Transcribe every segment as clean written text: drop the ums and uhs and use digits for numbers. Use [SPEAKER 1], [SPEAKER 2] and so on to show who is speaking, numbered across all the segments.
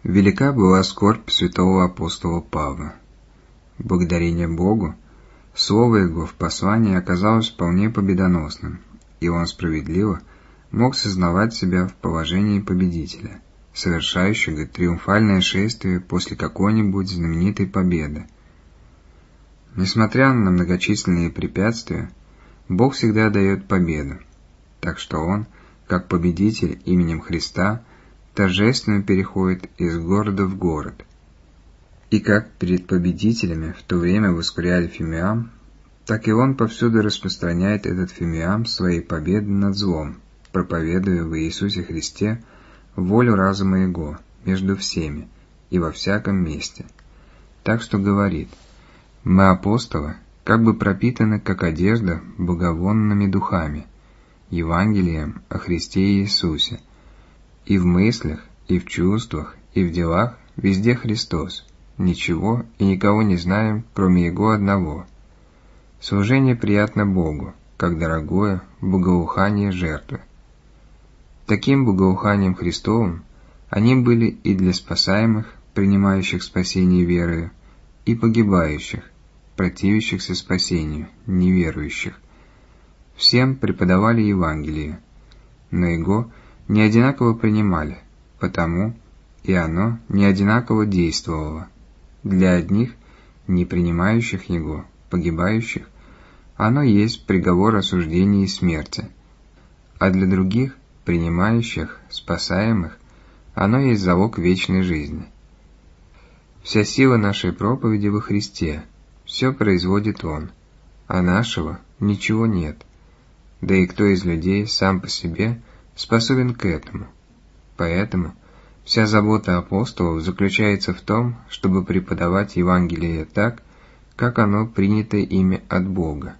[SPEAKER 1] Велика была скорбь святого апостола Павла. Благодарение Богу, слово его в послании оказалось вполне победоносным, и он справедливо мог сознавать себя в положении победителя, совершающего триумфальное шествие после какой-нибудь знаменитой победы. Несмотря на многочисленные препятствия, Бог всегда дает победу, так что Он, как победитель именем Христа, торжественно переходит из города в город. И как перед победителями в то время воскуряли фимиам, так и Он повсюду распространяет этот фимиам своей победы над злом, проповедуя в Иисусе Христе волю разума Его между всеми и во всяком месте. Так что говорит: «Мы, апостолы, как бы пропитаны, как одежда, благовонными духами, Евангелием о Христе Иисусе, и в мыслях, и в чувствах, и в делах везде Христос, ничего и никого не знаем, кроме Его одного. Служение приятно Богу, как дорогое благоухание жертвы». Таким благоуханием Христовым они были и для спасаемых, принимающих спасение верою, и погибающих, противящихся спасению, неверующих. Всем преподавали Евангелие, но его не одинаково принимали, потому и оно не одинаково действовало. Для одних, не принимающих его, погибающих, оно есть приговор осуждения и смерти, а для других, принимающих, спасаемых, оно есть залог вечной жизни. Вся сила нашей проповеди во Христе, все производит Он, а нашего ничего нет. Да и кто из людей сам по себе способен к этому? Поэтому вся забота апостолов заключается в том, чтобы преподавать Евангелие так, как оно принято ими от Бога.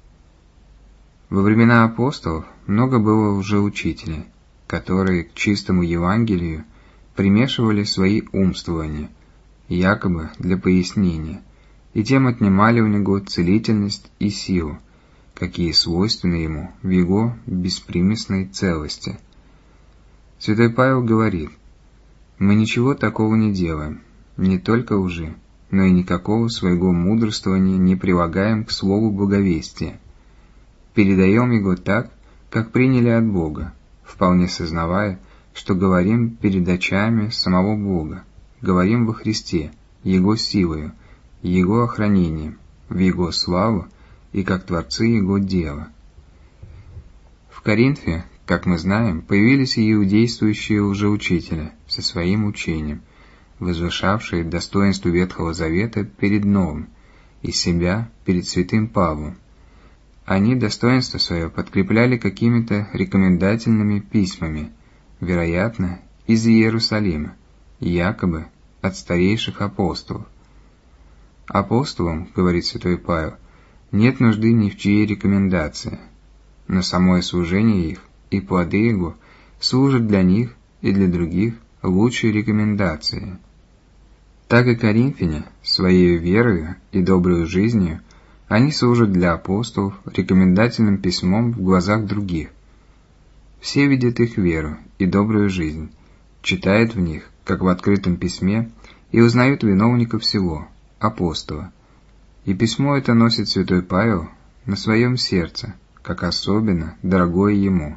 [SPEAKER 1] Во времена апостолов много было лжеучителей, которые к чистому Евангелию примешивали свои умствования, якобы для пояснения, и тем отнимали у него целительность и силу, какие свойственны ему в его беспримесной целости. Святой Павел говорит: «Мы ничего такого не делаем, не только лжи, но и никакого своего мудрствования не прилагаем к слову благовестия. Передаем его так, как приняли от Бога, вполне сознавая, что говорим перед очами самого Бога, говорим во Христе, Его силою, Его охранением, в Его славу и как творцы Его дела». В Коринфе, как мы знаем, появились и иудействующие лжеучители со своим учением, возвышавшие достоинство Ветхого Завета перед Новым и себя перед святым Павлом. Они достоинство свое подкрепляли какими-то рекомендательными письмами, вероятно, из Иерусалима, якобы от старейших апостолов. Апостолам, говорит святой Павел, нет нужды ни в чьей рекомендации, но самое служение их и плоды его служат для них и для других лучшей рекомендацией. Так и коринфяне, своей верою и доброю жизнью, они служат для апостолов рекомендательным письмом в глазах других. Все видят их веру и добрую жизнь, читают в них, как в открытом письме, и узнают виновника всего, апостола. И письмо это носит святой Павел на своем сердце, как особенно дорогое ему.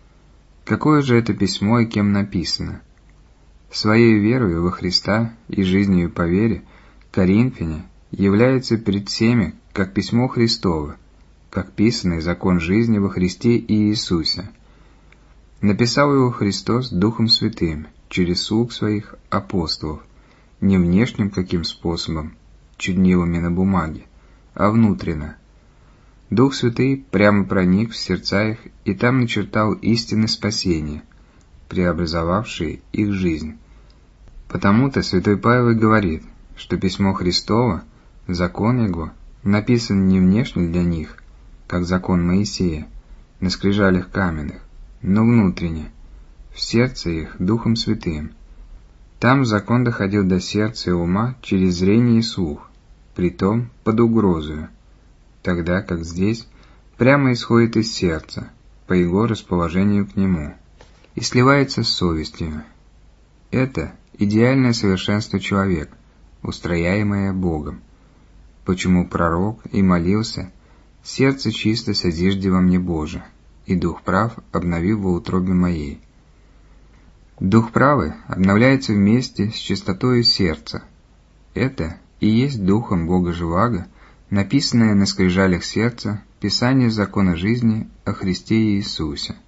[SPEAKER 1] Какое же это письмо и кем написано? Своей верою во Христа и жизнью по вере коринфяне являются перед всеми как письмо Христово, как писанный закон жизни во Христе и Иисусе. Написал его Христос Духом Святым через слуг своих апостолов, не внешним каким способом, чернилами на бумаге, а внутренно. Дух Святый прямо проник в сердца их и там начертал истины спасения, преобразовавшие их жизнь. Потому-то святой Павел и говорит, что письмо Христово, закон его, написан не внешне для них, как закон Моисея, на скрижалях каменных, но внутренне, в сердце их Духом Святым. Там закон доходил до сердца и ума через зрение и слух, притом под угрозою, тогда как здесь прямо исходит из сердца, по его расположению к нему, и сливается с совестью. Это идеальное совершенство человека, устрояемое Богом. Почему пророк и молился: «Сердце чисто содижди во мне, Боже, и дух прав обнови во утробе моей». Дух правый обновляется вместе с чистотою сердца. Это и есть духом Бога живаго, написанное на скрижалях сердца Писание закона жизни о Христе Иисусе.